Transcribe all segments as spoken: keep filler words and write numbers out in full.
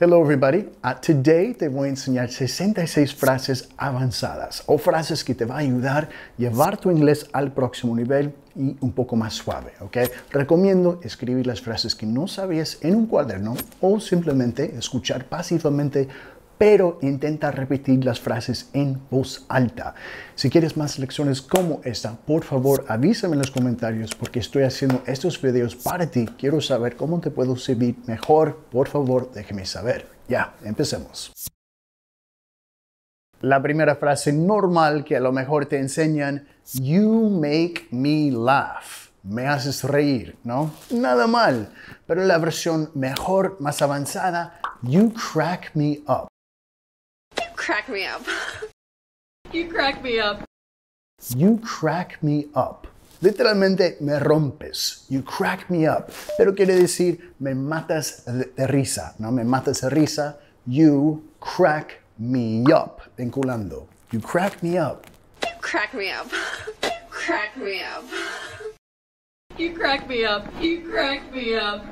Hello everybody, uh, today te voy a enseñar sesenta y seis frases avanzadas o frases que te va a ayudar a llevar tu inglés al próximo nivel y un poco más suave, ¿ok? Recomiendo escribir las frases que no sabías en un cuaderno o simplemente escuchar pasivamente, pero intenta repetir las frases en voz alta. Si quieres más lecciones como esta, por favor avísame en los comentarios porque estoy haciendo estos videos para ti. Quiero saber cómo te puedo servir mejor. Por favor, déjeme saber. Ya, empecemos. La primera frase normal que a lo mejor te enseñan, you make me laugh. Me haces reír, ¿no? Nada mal. Pero la versión mejor, más avanzada, you crack me up. Crack me up. You crack me up. You crack me up. Literalmente me rompes. You crack me up. Pero quiere decir me matas de, de risa, ¿no? Me matas de risa. You crack me up. Vinculando. You crack me up. You crack me up. Crack me up. You crack me up. You crack me up.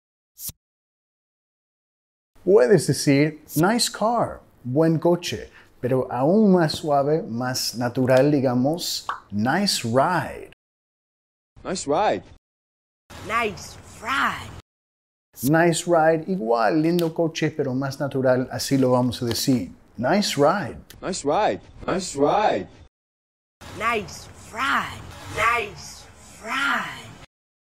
Puedes decir nice car. Buen coche, pero aún más suave, más natural, digamos, nice ride. Nice ride. Nice ride. Nice ride, igual, lindo coche, pero más natural, así lo vamos a decir. Nice ride. Nice ride. Nice ride. Nice ride. Nice ride.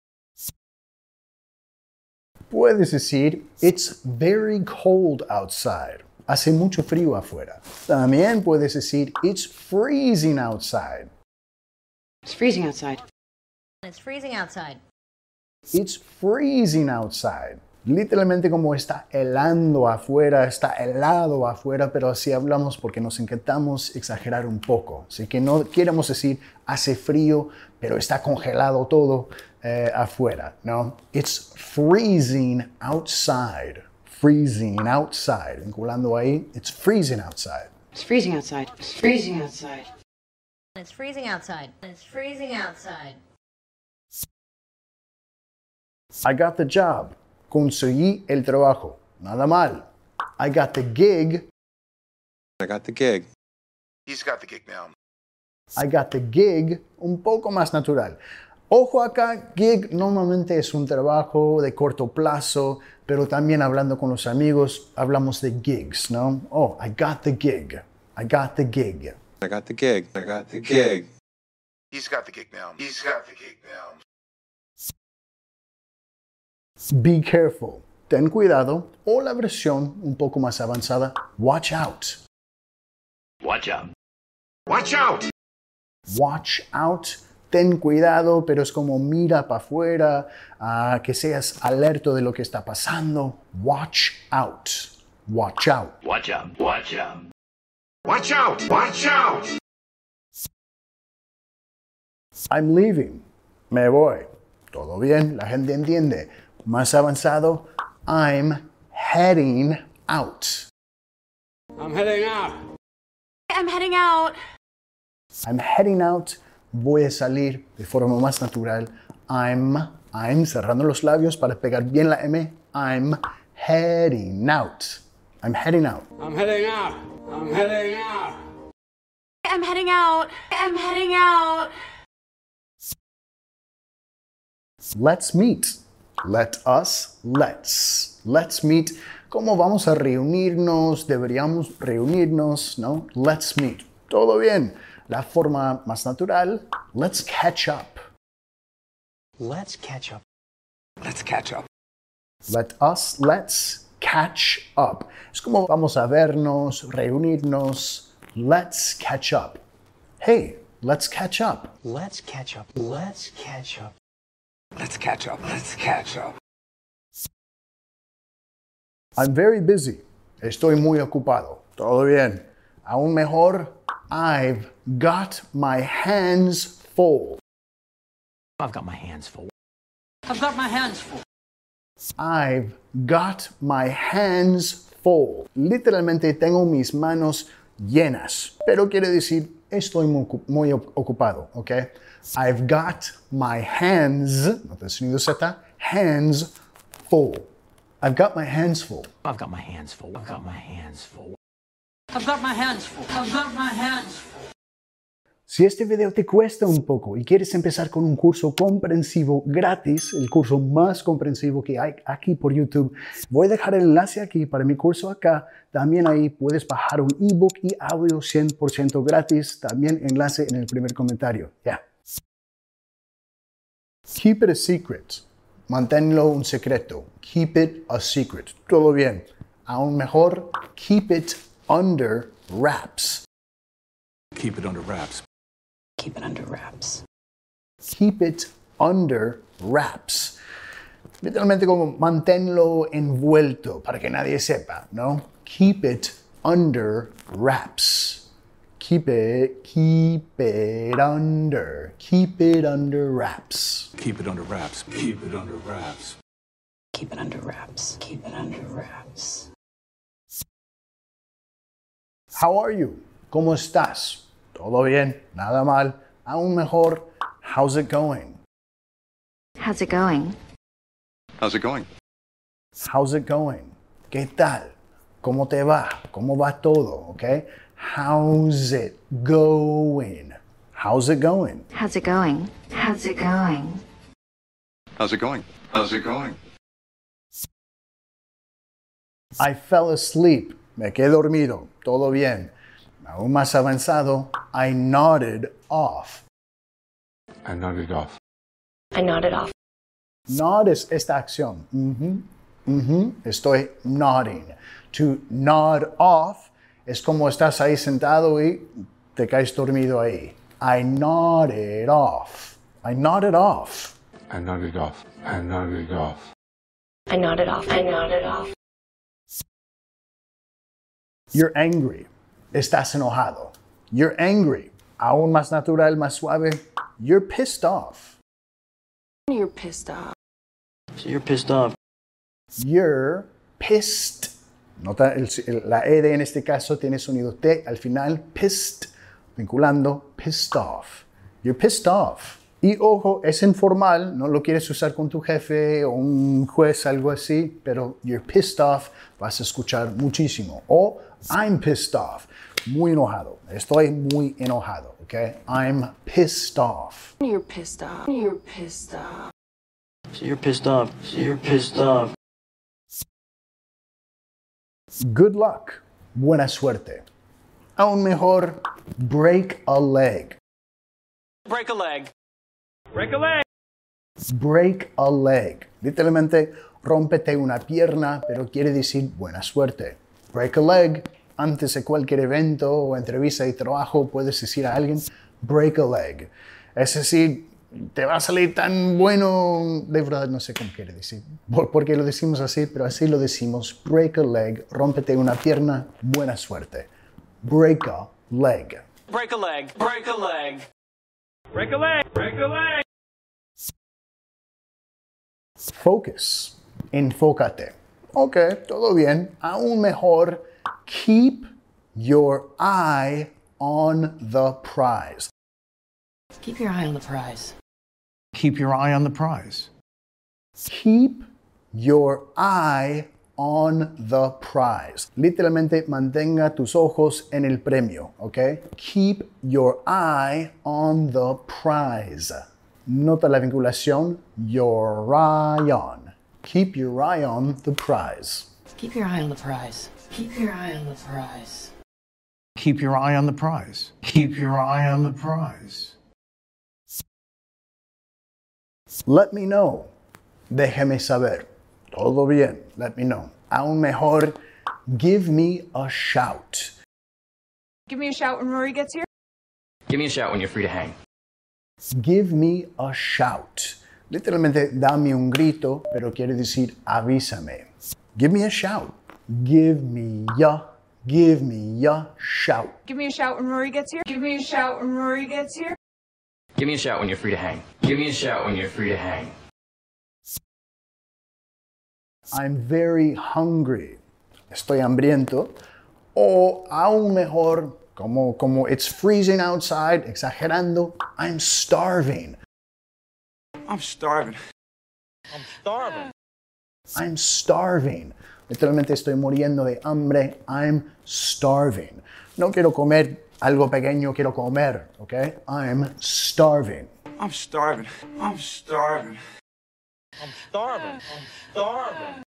Puedes decir, it's very cold outside. Hace mucho frío afuera. También puedes decir, it's freezing outside. It's freezing outside. It's freezing outside. It's freezing outside. Literalmente como está helando afuera, está helado afuera, pero así hablamos porque nos encantamos exagerar un poco. Así que no queremos decir, hace frío, pero está congelado todo eh, afuera, ¿no? It's freezing outside. Freezing outside. Vinculando ahí, it's freezing outside. It's freezing outside. It's freezing outside. It's freezing outside. It's freezing outside. I got the job. Conseguí el trabajo. Nada mal. I got the gig. I got the gig. He's got the gig now. I got the gig. Un poco más natural. Ojo acá, gig normalmente es un trabajo de corto plazo, pero también hablando con los amigos hablamos de gigs, ¿no? Oh, I got the gig. I got the gig. I got the gig. I got the gig. He's got the gig now. He's got the gig now. Be careful. Ten cuidado. O la versión un poco más avanzada, watch out. Watch out. Watch out. Watch out. Ten cuidado, pero es como mira para afuera, uh, que seas alerta de lo que está pasando. Watch out. Watch out. Watch out. Watch out. Watch out. Watch out. I'm leaving. Me voy. Todo bien, la gente entiende. Más avanzado, I'm heading out. I'm heading out. I'm heading out. I'm heading out. Voy a salir de forma más natural. I'm, I'm, cerrando los labios para pegar bien la M. I'm heading out. I'm heading out. I'm heading out. I'm heading out. I'm heading out. I'm heading out. Let's meet. Let us, let's. Let's meet. ¿Cómo vamos a reunirnos? Deberíamos reunirnos, ¿no? Let's meet. Todo bien. La forma más natural, let's catch up. Let's catch up. Let's catch up. Let us, let's catch up. Es como vamos a vernos, reunirnos. Let's catch up. Hey, let's catch up. Let's catch up. Let's catch up. Let's catch up. Let's catch up. I'm very busy. Estoy muy ocupado. Todo bien. Aún mejor, I've got my hands full. I've got my hands full. I've got my hands full. I've got my hands full. Literalmente tengo mis manos llenas. Pero quiere decir, estoy muy, muy ocupado, ¿ok? I've got my hands, no te sonido Z, hands full. I've got my hands full. I've got my hands full. I've got my hands full. I've got my hands full. I've got my hands full. Si este video te cuesta un poco y quieres empezar con un curso comprensivo gratis, el curso más comprensivo que hay aquí por YouTube, voy a dejar el enlace aquí para mi curso acá. También ahí puedes bajar un ebook y audio cien por ciento gratis. También enlace en el primer comentario. Ya. Yeah. Keep it a secret. Manténlo un secreto. Keep it a secret. Todo bien. Aún mejor, keep it under wraps. Keep it under wraps. Keep it under wraps. Keep it under wraps. Literalmente como manténlo envuelto para que nadie sepa, ¿no? Keep it under wraps. Keep it, keep it under, keep it under wraps. Keep it under wraps. Keep it under wraps. Keep it under wraps. Keep it under wraps. How are you? ¿Cómo estás? ¿Todo bien? ¿Nada mal? Aún mejor, how's it going? How's it going? How's it going? How's it going? ¿Qué tal? ¿Cómo te va? ¿Cómo va todo? ¿Ok? How's it going? How's it going? How's it going? How's it going? How's it going? How's it going? I fell asleep. Me quedé dormido. Todo bien. Aún más avanzado, I nodded off. I nodded off. I nodded off. Nod es esta acción. Mm-hmm. Mm-hmm. Estoy nodding. To nod off es como estás ahí sentado y te caes dormido ahí. I nodded off. I nodded off. I nodded off. I nodded off. I nodded off. I nodded off. You're angry. Estás enojado. You're angry. Aún más natural, más suave. You're pissed off. You're pissed off. So you're pissed off. You're pissed. Nota el, el, la ed en este caso tiene sonido T al final. Pissed. Vinculando. Pissed off. You're pissed off. Y ojo, es informal. No lo quieres usar con tu jefe o un juez, algo así. Pero you're pissed off vas a escuchar muchísimo. O I'm pissed off. Muy enojado. Estoy muy enojado. Okay? I'm pissed off. You're pissed off. You're pissed off. So you're pissed off. So you're pissed off. Good luck. Buena suerte. Aún mejor, break a leg. Break a leg. Break a leg. Break a leg. Literalmente, rómpete una pierna, pero quiere decir buena suerte. Break a leg. Antes de cualquier evento o entrevista de trabajo, puedes decir a alguien, break a leg. Es decir, te va a salir tan bueno, de verdad no sé cómo quiere decir, por, porque lo decimos así, pero así lo decimos, break a leg, rómpete una pierna, buena suerte. Break a leg. Break a leg. Break a leg. Break a leg. Break a leg. Focus. Enfócate. Ok, todo bien. Aún mejor, keep your eye on the prize. Keep your eye on the prize. Keep your eye on the prize. Keep your eye on the prize. Literalmente, mantenga tus ojos en el premio, ¿ok? Keep your eye on the prize. Nota la vinculación, your eye on. Keep your eye on the prize. Keep your eye on the prize. Keep your eye on the prize. Keep your eye on the prize. Keep your eye on the prize. Let me know. Déjeme saber. Todo bien. Let me know. Aún mejor, give me a shout. Give me a shout when Rory gets here. Give me a shout when you're free to hang. Give me a shout. Literalmente, dame un grito, pero quiere decir avísame. Give me a shout. Give me ya. Give me ya shout. Give me a shout when Rory gets here. Give me a shout when Rory gets here. Give me a shout when you're free to hang. Give me a shout when you're free to hang. I'm very hungry. Estoy hambriento. O aún mejor, como, como it's freezing outside, exagerando, I'm starving. I'm starving. I'm starving. I'm starving. Literalmente estoy muriendo de hambre. I'm starving. No quiero comer algo pequeño, quiero comer, ¿ok? I'm starving. I'm starving. I'm starving. I'm starving. I'm starving.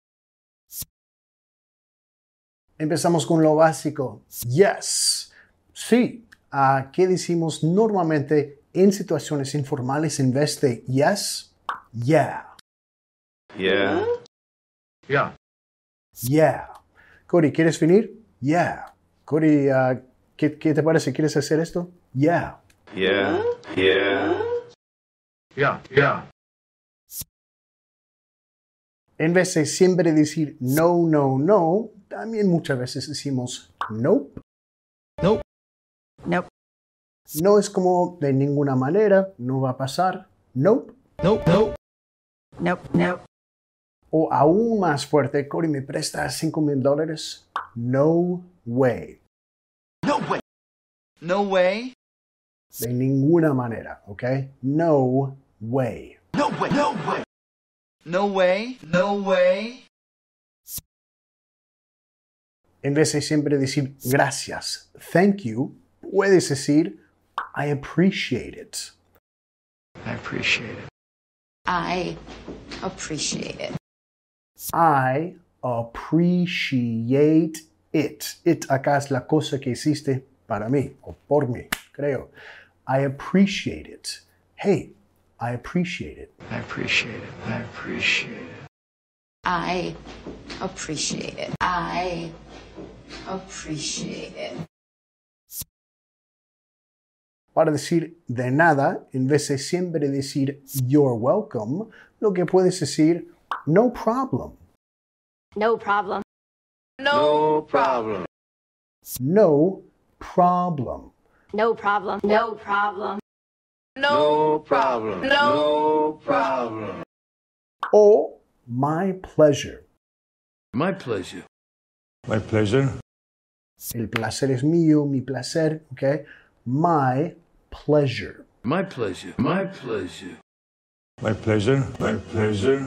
Empezamos con lo básico. Yes. Sí. Uh, ¿Qué decimos normalmente en situaciones informales en vez de yes? Yeah. Yeah. Yeah. Yeah. Cody, ¿quieres venir? Yeah. Cody, uh, ¿qué, ¿qué te parece? ¿Quieres hacer esto? Yeah. Yeah. Yeah. Yeah. Yeah. En vez de siempre decir no, no, no, también muchas veces decimos nope. Nope. Nope. No es como de ninguna manera, no va a pasar. Nope. Nope. Nope. Nope. Nope. O aún más fuerte, Cody, ¿me prestas cinco mil dólares? No way. No way. No way. De ninguna manera, ¿ok? No way. No way. No way. No way. No way. En vez de siempre decir gracias, thank you, puedes decir I appreciate it. I appreciate it. I appreciate it. I appreciate it. It acá es la cosa que hiciste para mí o por mí, creo. I appreciate it. Hey, I appreciate it. I appreciate it. I appreciate it. I appreciate it. I appreciate it. Para decir de nada, en vez de siempre decir you're welcome, lo que puedes decir no problem. No problem. No problem. No problem. No problem. No problem. No problem. No problem. O my pleasure. My pleasure. My pleasure. El placer es mío, mi placer, ¿ok? My pleasure. My pleasure. My pleasure. My pleasure. My pleasure.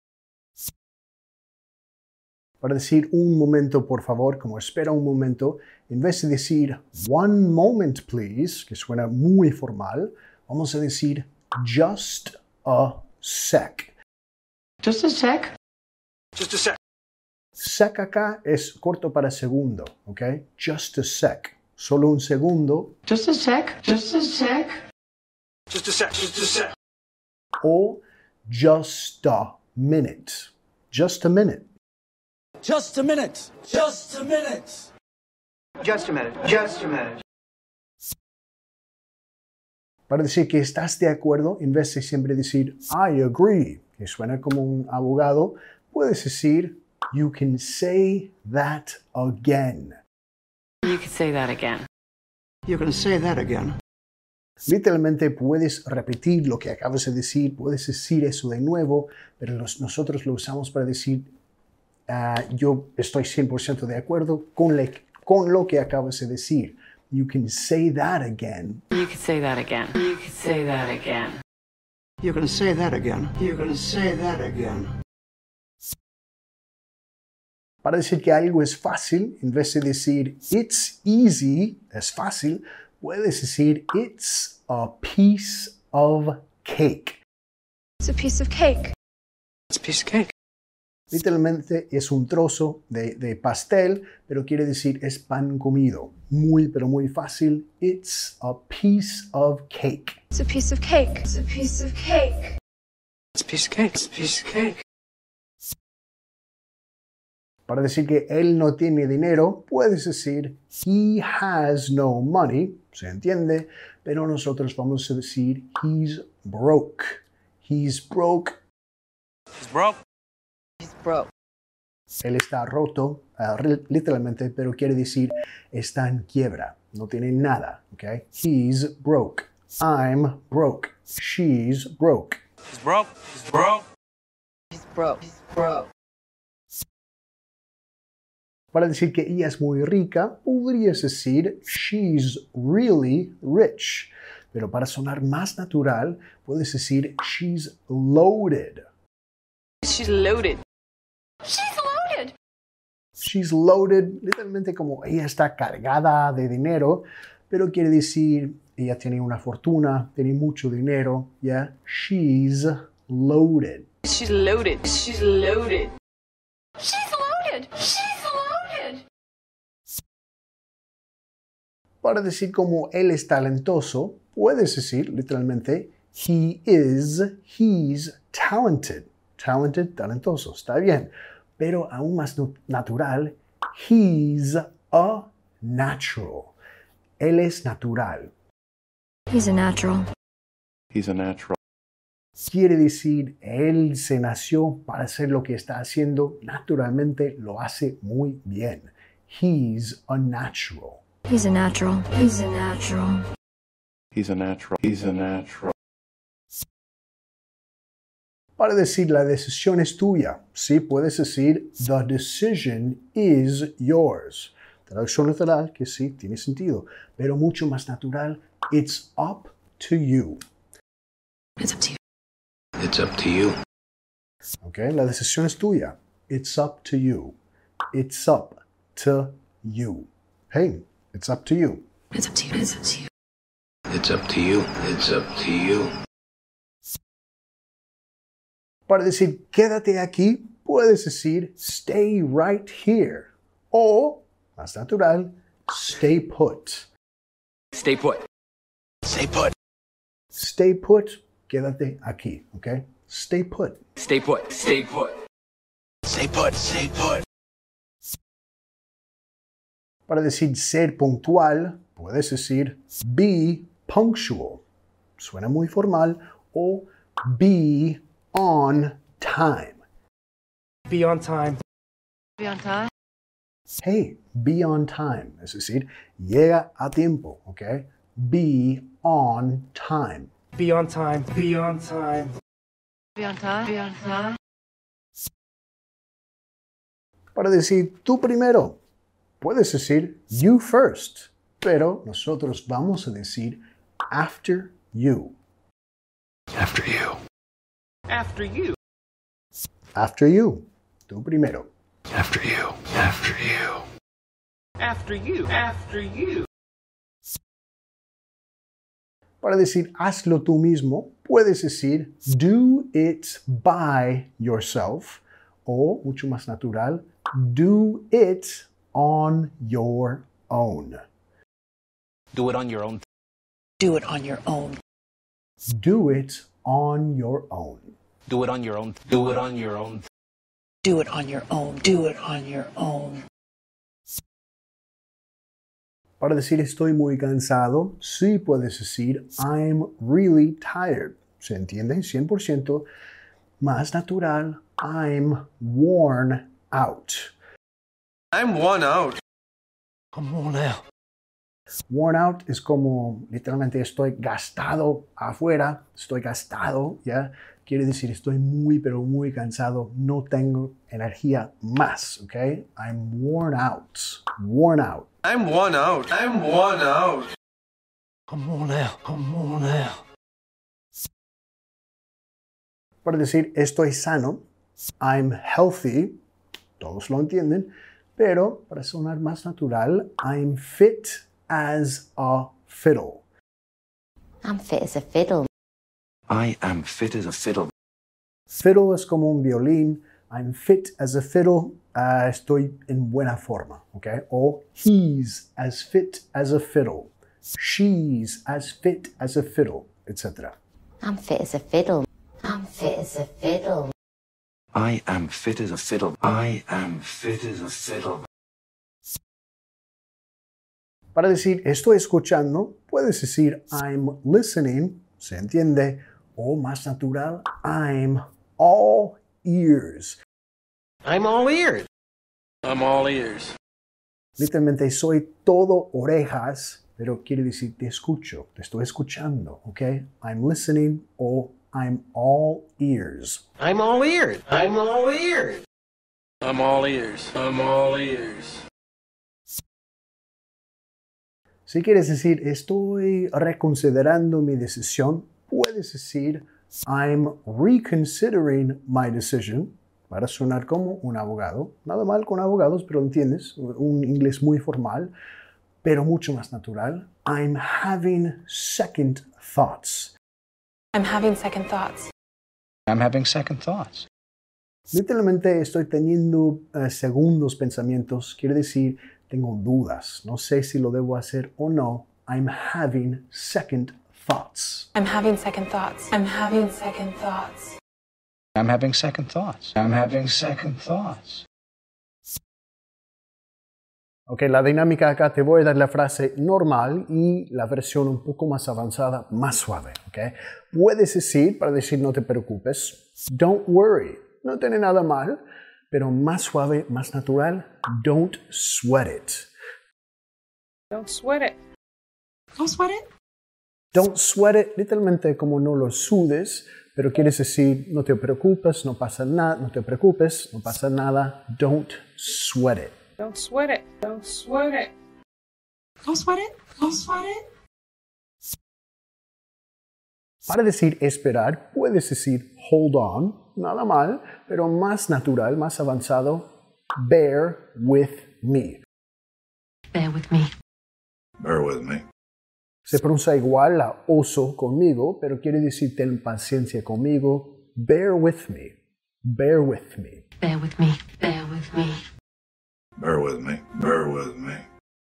Para decir un momento, por favor, como espera un momento, en vez de decir one moment, please, que suena muy formal, vamos a decir just a sec. Just a sec. Just a sec. Sec acá es corto para segundo, ¿ok? Just a sec. Solo un segundo. Just a sec. Just a sec. Just a sec. Just a sec. O just a minute. Just a minute. Just a minute. Just a minute. Just a minute. Just a minute. Para decir que estás de acuerdo, en vez de siempre decir I agree, que suena como un abogado, puedes decir you can say that again. You could say that again. You're going to say that again. Literalmente puedes repetir lo que acabas de decir, puedes decir eso de nuevo, pero los, nosotros lo usamos para decir uh, yo estoy cien por ciento de acuerdo con, le, con lo que acabas de decir. You can say that again. You could say that again. You could say that again. You're going to say that again. You're going to say that again. Para decir que algo es fácil, en vez de decir it's easy, es fácil, puedes decir it's a piece of cake. It's a piece of cake. It's a piece of cake. Literalmente es un trozo de, de pastel, pero quiere decir es pan comido. Muy, pero muy fácil. It's a piece of cake. It's a piece of cake. It's a piece of cake. It's a piece of cake. It's a piece of cake. Para decir que él no tiene dinero, puedes decir he has no money. Se entiende, pero nosotros vamos a decir he's broke. He's broke. He's broke. He's broke. Él está roto, uh, literalmente, pero quiere decir está en quiebra. No tiene nada, ¿ok? He's broke. I'm broke. She's broke. He's broke. He's broke. He's broke. He's broke. Para decir que ella es muy rica, podrías decir she's really rich. Pero para sonar más natural, puedes decir she's loaded. She's loaded. She's loaded, literalmente como ella está cargada de dinero, pero quiere decir ella tiene una fortuna, tiene mucho dinero, ¿ya? She's loaded. She's loaded. She's loaded. She's loaded. She's loaded. Para decir como él es talentoso, puedes decir literalmente he is, he's talented. Talented, talentoso, está bien. Pero aún más natural, he's a natural. Él es natural. He's a natural. He's a natural. Quiere decir, él se nació para hacer lo que está haciendo. Naturalmente lo hace muy bien. He's a natural. He's a natural. He's a natural. He's a natural. He's a natural. Para decir la decisión es tuya, sí, puedes decir the decision is yours. Traducción literal que sí, tiene sentido, pero mucho más natural, it's up to you. It's up to you. It's up to you. Ok, la decisión es tuya. It's up to you. It's up to you. Hey, it's up to you. It's up to you. It's up to you. It's up to you. It's up to you. Para decir quédate aquí, puedes decir stay right here. O, más natural, stay put. Stay put. Stay put. Stay put, quédate aquí, ¿ok? Stay put. Stay put. Stay put. Stay put. Stay put. Para decir ser puntual, puedes decir be punctual. Suena muy formal. O be on time. Be on time. Be on time. Hey, be on time. Es decir, llega a tiempo, ¿ok? Be on time. Be on time. Be on time. Be on time. Be on time. Para decir tú primero, puedes decir you first, pero nosotros vamos a decir after you. After you. After you. After you. Tú primero. After you. After you. After you. After you. Para decir hazlo tú mismo, puedes decir do it by yourself o, mucho más natural, do it on your own. Do it on your own. Do it on your own. Do it on your own. Do it on your own. Do it on your own. Do it on your own. Do it on your own. Para decir estoy muy cansado, sí puedes decir I'm really tired. ¿Se entiende? cien por ciento. Más natural, I'm worn out. I'm worn out. I'm worn out. Worn out es como literalmente estoy gastado afuera, estoy gastado, ¿ya? Quiere decir estoy muy pero muy cansado, no tengo energía más, ¿ok? I'm worn out, worn out. I'm worn out. I'm worn out. I'm worn out. I'm worn out. Para decir estoy sano, I'm healthy, todos lo entienden, pero para sonar más natural, I'm fit as a fiddle. I'm fit as a fiddle. I am fit as a fiddle. Fiddle es como un violín. I'm fit as a fiddle. Uh, estoy en buena forma, ¿ok? O he's as fit as a fiddle. She's as fit as a fiddle, etcétera. I'm fit as a fiddle. I'm fit as a fiddle. I am fit as a fiddle. I am fit as a fiddle. Para decir estoy escuchando, puedes decir I'm listening, ¿se entiende? O más natural, I'm all ears. I'm all ears. I'm all ears. Literalmente soy todo orejas, pero quiere decir te escucho, te estoy escuchando, ¿ok? I'm listening o I'm all ears. I'm all ears. I'm all ears. I'm all ears. I'm all ears. Si quieres decir estoy reconsiderando mi decisión, puedes decir I'm reconsidering my decision. para sonar como un abogado. Nada mal con abogados, pero entiendes, un inglés muy formal, pero mucho más natural. I'm having second thoughts. I'm having second thoughts. I'm having second thoughts. Literalmente estoy teniendo uh, segundos pensamientos. Quiere decir, tengo dudas. No sé si lo debo hacer o no. I'm having second thoughts. I'm having second thoughts. I'm having second thoughts. I'm having second thoughts. I'm having second thoughts. Ok, la dinámica acá, te voy a dar la frase normal y la versión un poco más avanzada, más suave. Okay? Puedes decir, para decir no te preocupes, don't worry, no tiene nada mal, pero más suave, más natural, don't sweat it. Don't sweat it. Don't sweat it. Don't sweat it, literalmente como no lo sudes, pero quieres decir no te preocupes, no pasa nada, no te preocupes, no pasa nada, don't sweat it. Don't sweat it. Don't sweat it. Don't sweat it. Don't sweat it. Para decir esperar, puedes decir hold on, nada mal, pero más natural, más avanzado, bear with me. Bear with me. Bear with me. Se pronuncia igual a oso conmigo, pero quiere decir ten paciencia conmigo. Bear with me. Bear with me. Bear with me. Bear with me. Bear with me. Bear with me.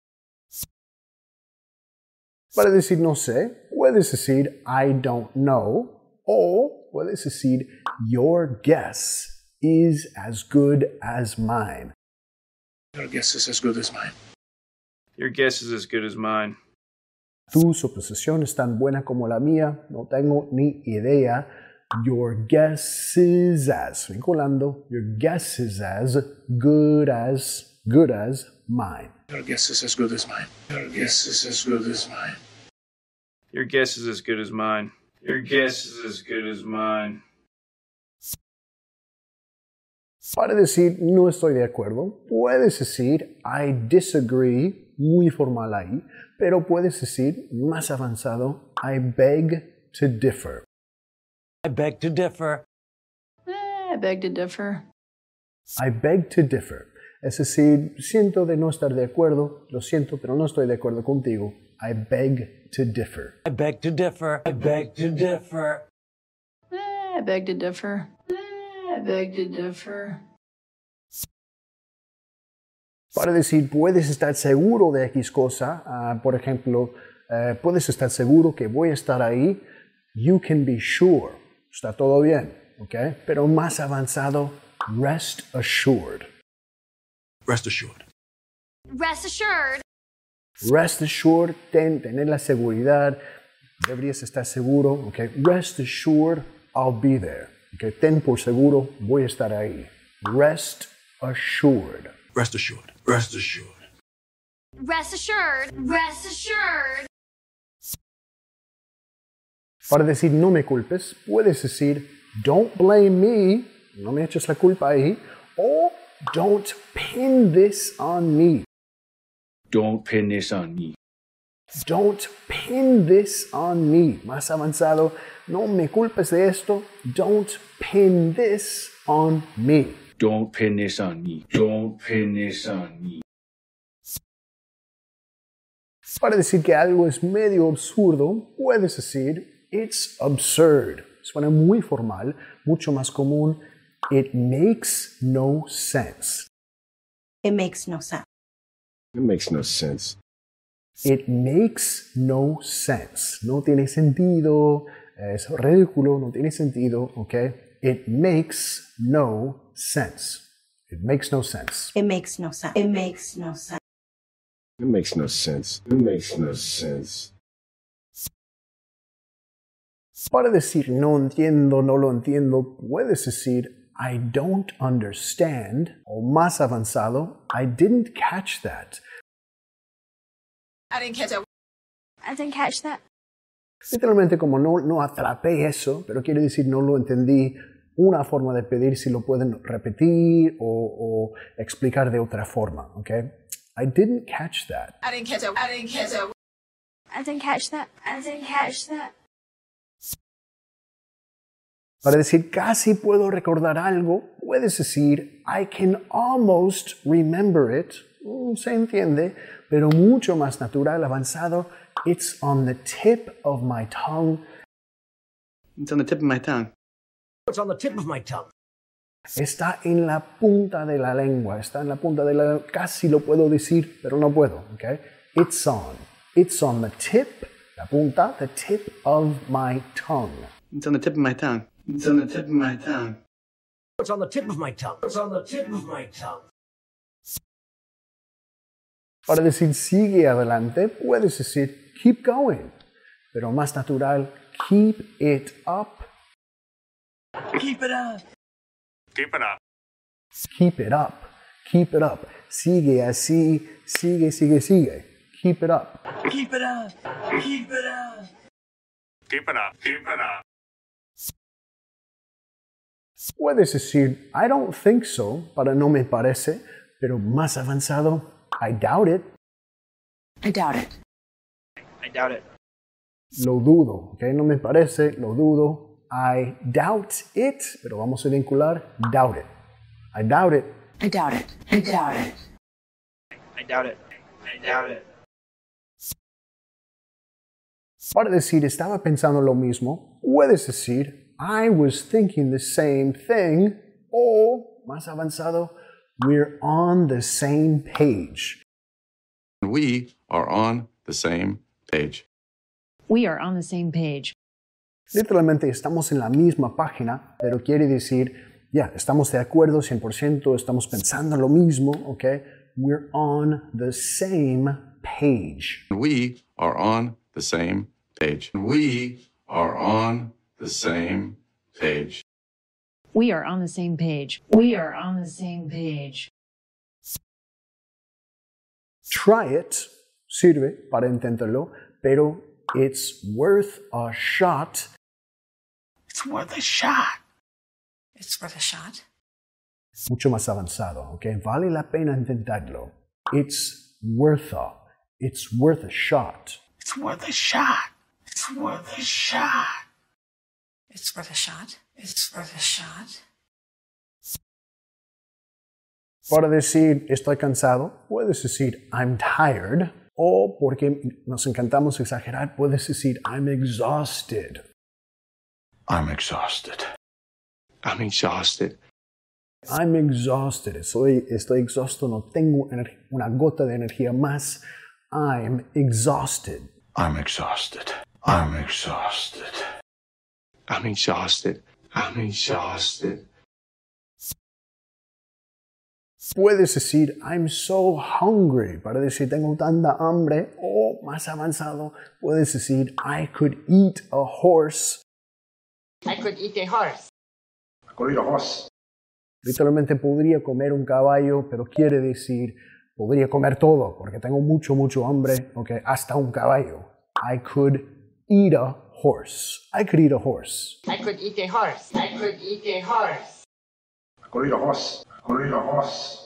Para decir no sé, puedes decir I don't know o puedes decir your guess is as good as mine. Your guess is as good as mine. Your guess is as good as mine. Tu suposición es tan buena como la mía, no tengo ni idea. Your guess is as, vinculando, your guess is as good as, good as mine. Your guess is as good as mine. Your guess is as good as mine. Your guess is as good as mine. Your guess is as good as mine. Para decir no estoy de acuerdo, puedes decir I disagree, muy formal ahí, pero puedes decir más avanzado I beg to differ. I beg to differ. I beg to differ. I beg to differ. Es decir, siento de no estar de acuerdo, lo siento, pero no estoy de acuerdo contigo. I beg to differ. I beg to differ. I beg to differ. I beg to differ. I beg to differ. Para decir, puedes estar seguro de X cosa, uh, por ejemplo, uh, puedes estar seguro que voy a estar ahí. You can be sure. Está todo bien, ¿ok? Pero más avanzado, rest assured. Rest assured. Rest assured. Rest assured, ten, tener la seguridad, deberías estar seguro, ¿ok? Rest assured, I'll be there. ¿Ok? Ten por seguro, voy a estar ahí. Rest assured. Rest assured. Rest assured. Rest assured. Rest assured. Para decir no me culpes, puedes decir don't blame me, no me eches la culpa ahí, o don't pin this on me. Don't pin this on me. Don't pin this on me. Más avanzado, no me culpes de esto, don't pin this on me. Don't pin this on me. Don't pin this on me. Para decir que algo es medio absurdo, puedes decir it's absurd. Suena muy formal, mucho más común. It makes no sense. It makes no sense. It makes no sense. It makes no sense. No tiene sentido, es ridículo, no tiene sentido, ¿ok? It makes no sense. It makes no sense. It makes no sense. It makes no sense. It makes no sense. It makes no sense. Para decir no entiendo, no lo entiendo, puedes decir I don't understand, o más avanzado, I didn't catch that. I didn't catch that. I didn't catch that. Literalmente como no, no atrapé eso, pero quiere decir no lo entendí, una forma de pedir si lo pueden repetir o, o explicar de otra forma, ¿ok? I didn't catch that. I didn't catch that. I didn't catch that. I didn't catch that. I didn't catch that. Para decir casi puedo recordar algo, puedes decir I can almost remember it. Mm, se entiende, pero mucho más natural, avanzado. It's on the tip of my tongue. It's on the tip of my tongue. It's on the tip of my tongue. Está en la punta de la lengua. Está en la punta de la lengua. Casi lo puedo decir, pero no puedo. Okay? It's on. It's on the tip, la punta, the tip of my tongue. It's on the tip of my tongue. It's on the tip of my tongue. It's on the tip of my tongue. It's on the tip of my tongue. Para decir sigue adelante, puedes decir keep going. Pero más natural, keep it up. Keep it up. Keep it up. Keep it up. Keep it up. Sigue así, sigue, sigue, sigue. Keep it up. Keep it up. Keep it up. Keep it up. Keep it up. Puedes decir I don't think so, para no me parece, pero más avanzado, I doubt it. I doubt it. I doubt it. Lo dudo, ¿ok? No me parece, lo dudo. I doubt it, pero vamos a vincular doubt it. I doubt it. I doubt it. I doubt it. I doubt it. I doubt it. Para decir estaba pensando lo mismo, puedes decir I was thinking the same thing, o más avanzado, we're on the same page. We are on the same page. We are on the same page. Literalmente estamos en la misma página, pero quiere decir, ya, yeah, estamos de acuerdo cien por ciento, estamos pensando lo mismo, ¿ok? We're on the same page. We are on the same page. We are on the same page. We are on the same page. We are on the same page. Try it sirve para intentarlo, pero it's worth a shot. It's worth a shot. It's worth a shot. Mucho más avanzado, ¿ok? Vale la pena intentarlo. It's worth a. It's worth a shot. It's worth a shot. It's worth a shot. It's worth a shot. It's worth a shot. Para decir estoy cansado, puedes decir I'm tired. O porque nos encantamos exagerar, puedes decir I'm exhausted. I'm exhausted. I'm exhausted. I'm exhausted. Estoy, estoy exhausto, no tengo una gota de energía más. I'm exhausted. I'm exhausted. I'm exhausted. I'm exhausted. I'm exhausted. Puedes decir I'm so hungry para decir tengo tanta hambre, o más avanzado puedes decir I could eat a horse. I could eat a horse. I could eat a horse. Literalmente podría comer un caballo, pero quiere decir podría comer todo porque tengo mucho mucho hambre, okay, hasta un caballo. I could eat a horse. I could eat a horse. I could eat a horse. I could eat a horse. I could eat a horse. I could eat a horse.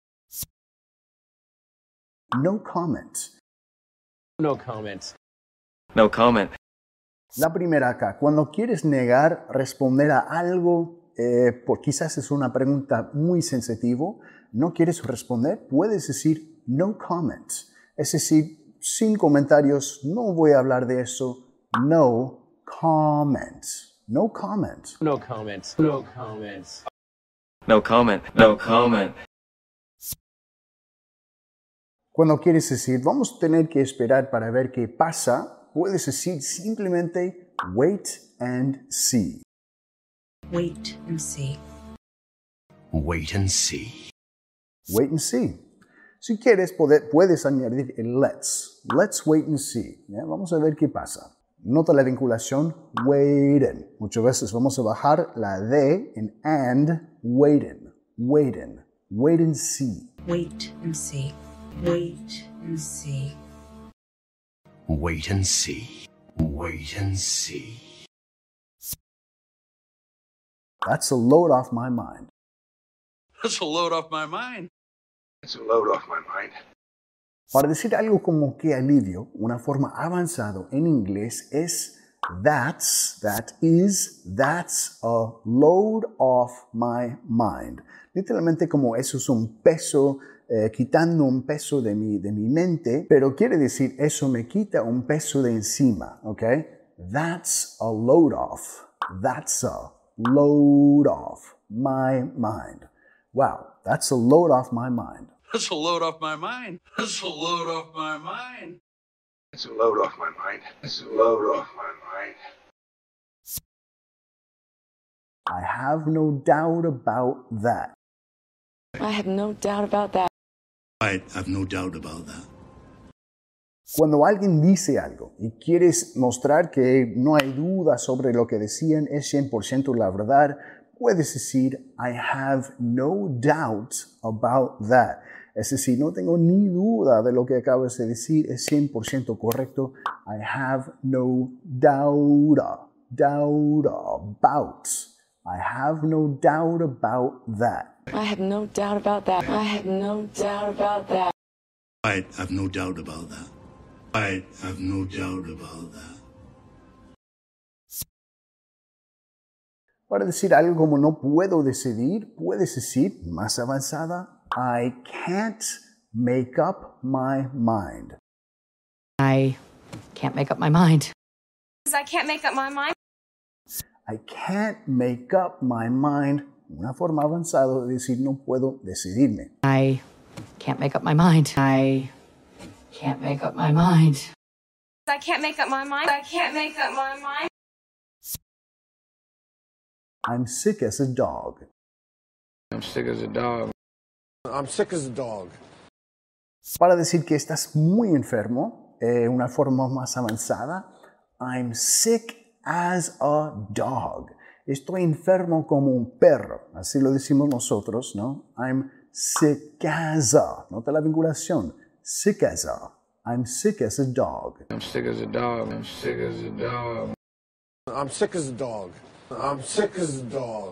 No comment. No comment. No comment. La primera acá, cuando quieres negar, responder a algo, eh, por quizás es una pregunta muy sensitiva, no quieres responder, puedes decir no comment. Es decir, sin comentarios, no voy a hablar de eso, no comment. No comment. No comment. No comment. No comment. No comment. Cuando quieres decir, vamos a tener que esperar para ver qué pasa, puedes decir simplemente wait and see. Wait and see. Wait and see. Wait and see. Si quieres, poder, puedes añadir el let's. Let's wait and see. ¿Ya? Vamos a ver qué pasa. Nota la vinculación, waiting. Muchas veces vamos a bajar la D en and, waiting, waiting, wait and see. Wait and see. Wait and see. Wait and see. Wait and see. That's a load off my mind. That's a load off my mind. That's a load off my mind. Para decir algo como qué alivio, una forma avanzada en inglés es That's, that is, that's a load off my mind. Literalmente como eso es un peso, eh, quitando un peso de mi, de mi mente, pero quiere decir eso me quita un peso de encima, ¿ok? That's a load off. That's a load off my mind. Wow, that's a load off my mind. That's a load off my mind. That's a load off my mind. It's a load off my mind. It's a load off my mind. I have no doubt about that. I have no doubt about that. I have no doubt about that. Cuando alguien dice algo y quieres mostrar que no hay duda sobre lo que decían, es cien por ciento la verdad, puedes decir, I have no doubt about that. Es decir, no tengo ni duda de lo que acabas de decir, es cien por ciento correcto. I have no doubt, doubt about. I have no doubt about that. I have no doubt about that. I have no doubt about that. I have no doubt about that. I have no doubt about that. Para decir algo como no puedo decidir, puedes decir, más avanzada, I can't make up my mind. I can't make up my mind. I can't make up my mind. I can't make up my mind. Una forma avanzada de decir no puedo decidirme. I can't make up my mind. I can't make up my mind. I can't make up my mind. I can't make up my mind. I'm sick as a dog. I'm sick as a dog. I'm sick as a dog. Para decir que estás muy enfermo, eh, una forma más avanzada, I'm sick as a dog. Estoy enfermo como un perro. Así lo decimos nosotros, ¿no? I'm sick as a. Nota la vinculación. Sick as a. I'm sick as a dog. I'm sick as a dog. I'm sick as a dog. I'm sick as a dog. I'm sick as a dog.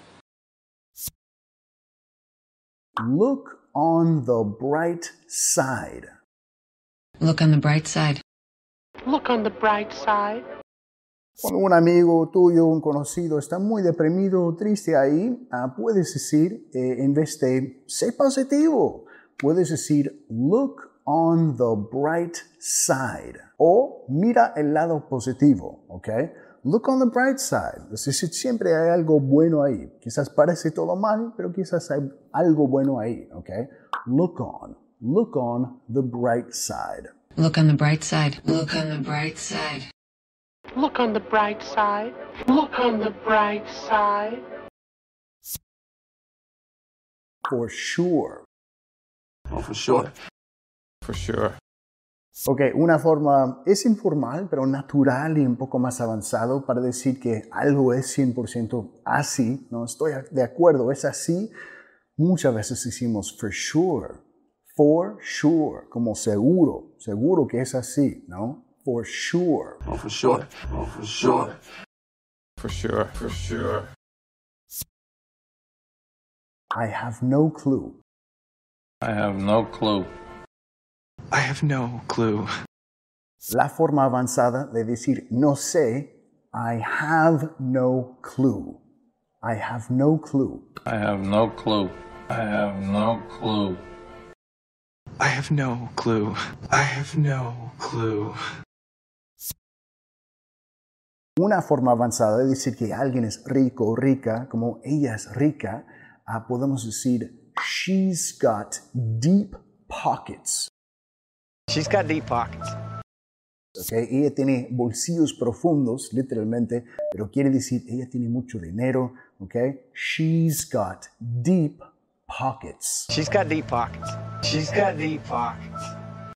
Look on the bright side. Look on the bright side. Look on the bright side. Cuando un amigo tuyo, un conocido, está muy deprimido o triste ahí, uh, puedes decir, eh, en vez de, sé positivo, puedes decir, look on the bright side. O mira el lado positivo, ¿ok? Look on the bright side. Es decir, siempre hay algo bueno ahí. Quizás parece todo mal, pero quizás hay algo bueno ahí, ¿ok? Look on. Look on the bright side. Look on the bright side. Look on the bright side. Look on the bright side. Look on the bright side. For sure. Oh, for sure. For sure. Ok, una forma es informal, pero natural y un poco más avanzado para decir que algo es cien por ciento así, no estoy de acuerdo, es así. Muchas veces decimos for sure, for sure, como seguro, seguro que es así, ¿no? For sure. Oh, for sure. Oh, for sure. For sure. For sure. I have no clue. I have no clue. I have no clue. La forma avanzada de decir no sé, I have no clue. I have no clue. I have no clue. I have no clue. I have no clue. I have no clue. Una forma avanzada de decir que alguien es rico o rica, como ella es rica, uh, podemos decir she's got deep pockets. She's got deep pockets. Okay, ella tiene bolsillos profundos, literalmente, pero quiere decir ella tiene mucho dinero. Okay, she's got deep pockets. She's got deep pockets. She's got deep pockets.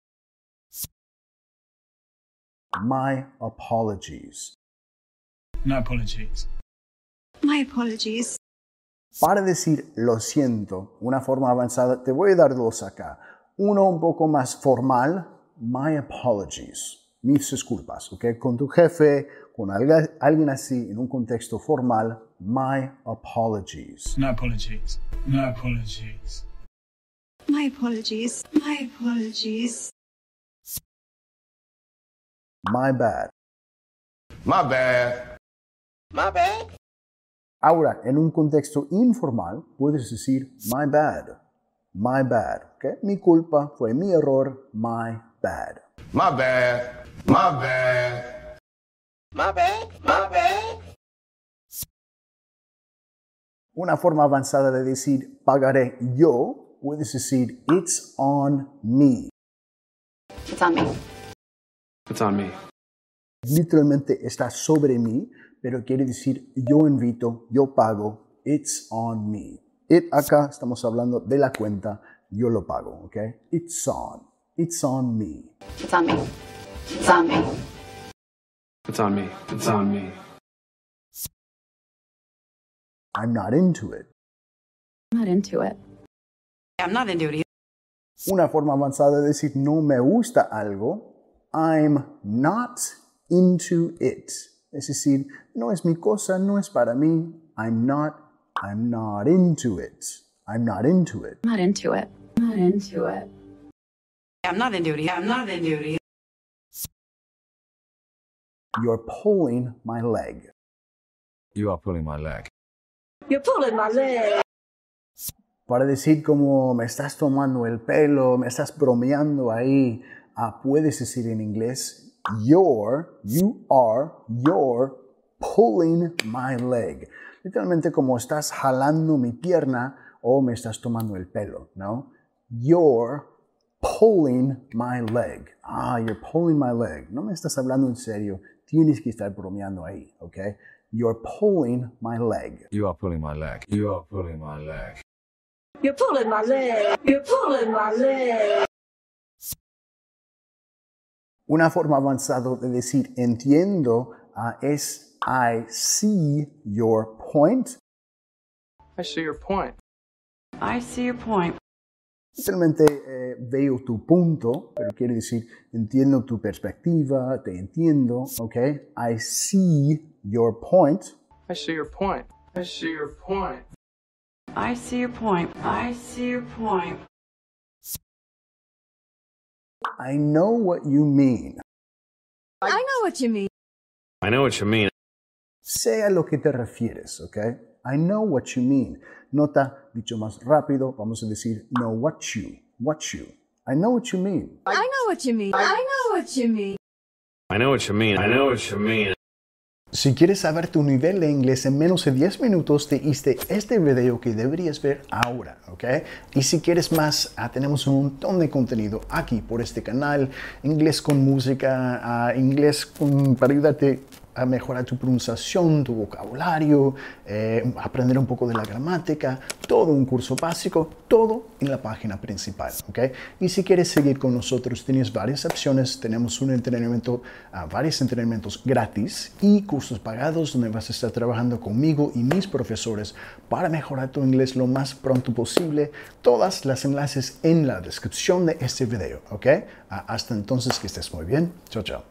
My apologies. My apologies. My apologies. Para decir lo siento, una forma avanzada, te voy a dar dos acá. Uno un poco más formal, my apologies, mis disculpas, ¿ok? Con tu jefe, con alguien así, en un contexto formal, my apologies. My apologies. My apologies. My apologies. My apologies. My bad. My bad. My bad. Ahora, en un contexto informal, puedes decir my bad. My bad. ¿Okay? Mi culpa, fue mi error. My bad. My bad. My bad. My bad. My bad. Una forma avanzada de decir pagaré yo, puedes decir it's on me. It's on me. It's on me. Literalmente está sobre mí, pero quiere decir yo invito, yo pago. It's on me. It acá estamos hablando de la cuenta, yo lo pago, ¿ok? It's on. It's on me. It's on me. It's on me. It's on me. It's on me. I'm not into it. I'm not into it. I'm not into it either. Una forma avanzada de decir no me gusta algo, I'm not into it. Es decir, no es mi cosa, no es para mí. I'm not, I'm not into it. I'm not into it. I'm not into it. I'm not into it. I'm not into it either. I'm not into it either. You're pulling my leg. You are pulling my leg. You're pulling my leg. Para decir como me estás tomando el pelo, me estás bromeando ahí, uh, puedes decir en inglés, you're, you are, you're pulling my leg. Literalmente como estás jalando mi pierna o me estás tomando el pelo, ¿no? You're pulling my leg. Ah, you're pulling my leg. No me estás hablando en serio, tienes que estar bromeando ahí, ¿ok? You're pulling my leg. You are pulling my leg. You are pulling my leg. You're pulling my leg. You're pulling my leg. Una forma avanzada de decir entiendo uh, es I see your point. I see your point. I see your point. Literalmente eh, veo tu punto, pero quiere decir entiendo tu perspectiva, te entiendo, ¿ok? I see your point. I see your point. I see your point. I see your point. I see your point. I know what you mean. I know what you mean. I know what you mean. Sé a lo que te refieres, ¿ok? I know what you mean. Nota, dicho más rápido, vamos a decir know what you, what you. I know what you mean. I know what you mean. I know what you mean. I know what you mean. I know what you mean. Si quieres saber tu nivel de inglés en menos de diez minutos, te hice este video que deberías ver ahora, ¿ok? Y si quieres más, ah, tenemos un montón de contenido aquí por este canal, inglés con música, ah, inglés con, para ayudarte a mejorar tu pronunciación, tu vocabulario, eh, aprender un poco de la gramática, todo un curso básico, todo en la página principal, ¿ok? Y si quieres seguir con nosotros, tienes varias opciones, tenemos un entrenamiento, uh, varios entrenamientos gratis y cursos pagados donde vas a estar trabajando conmigo y mis profesores para mejorar tu inglés lo más pronto posible. Todas las enlaces en la descripción de este video, ¿ok? Uh, hasta entonces, que estés muy bien. Chao, chao.